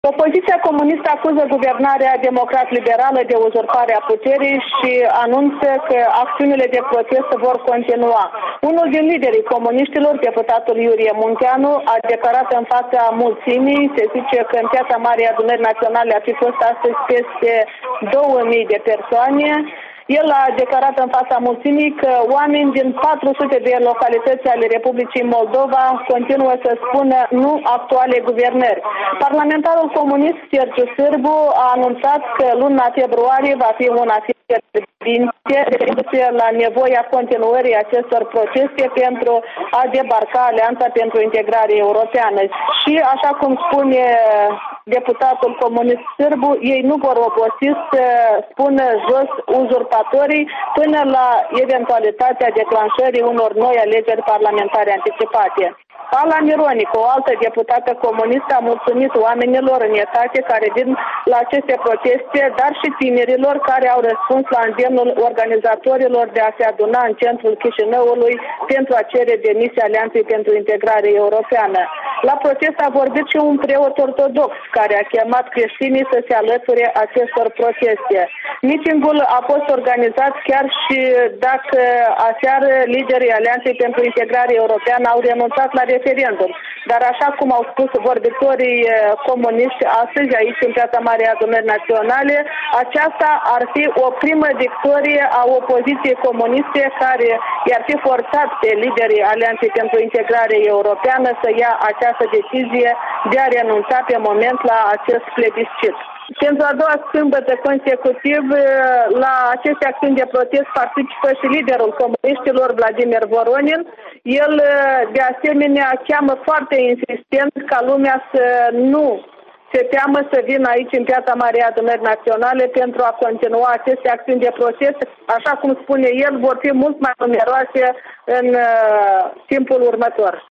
Opoziția comunistă acuză guvernarea democrat-liberală de uzurpare a puterii și anunță că acțiunile de protest vor continua. Unul din liderii comuniștilor, deputatul Iurie Munteanu, a declarat în fața mulțimii, se zice că în Piața Marii Adunări Naționale a fi fost astăzi peste 2000 de persoane. El a declarat în fața mulțimii că oameni din 400 de localități ale Republicii Moldova continuă să spună nu actuale guvernări. Parlamentarul comunist Sergiu Sârbu a anunțat că luna februarie va fi una fierbinte la nevoia continuării acestor procese pentru a debarca Alianța pentru Integrare Europeană. Și așa cum spune deputatul comunist Sârbu, ei nu vor obosi să spună jos uzurpatorii până la eventualitatea declanșării unor noi alegeri parlamentare anticipate. Ala Mironic, o altă deputată comunistă, a mulțumit oamenilor în etate care vin la aceste proteste, dar și tinerilor care au răspuns la îndemnul organizatorilor de a se aduna în centrul Chișinăului pentru a cere demisia Alianței pentru Integrare Europeană. La protest a vorbit și un preot ortodox care a chemat creștinii să se alăture acestor proteste. Mitingul a fost organizat chiar și dacă aseară liderii Alianței pentru Integrare Europeană au renunțat la referendum. Dar așa cum au spus vorbitorii comuniști astăzi aici în Piața Marii Adunări Naționale, aceasta ar fi o primă victorie a opoziției comuniste care i-ar fi forțat pe liderii Alianței pentru Integrare Europeană să ia această decizie de a renunța pe moment la acest plebiscit. Pentru a doua sâmbătă consecutiv, la aceste acțiuni de protest participă și liderul comuniștilor Vladimir Voronin. El, de asemenea, cheamă foarte insistent ca lumea să nu se teamă să vină aici în Piața Marii Adunări Naționale pentru a continua aceste acțiuni de protest. Așa cum spune el, vor fi mult mai numeroase în timpul următor.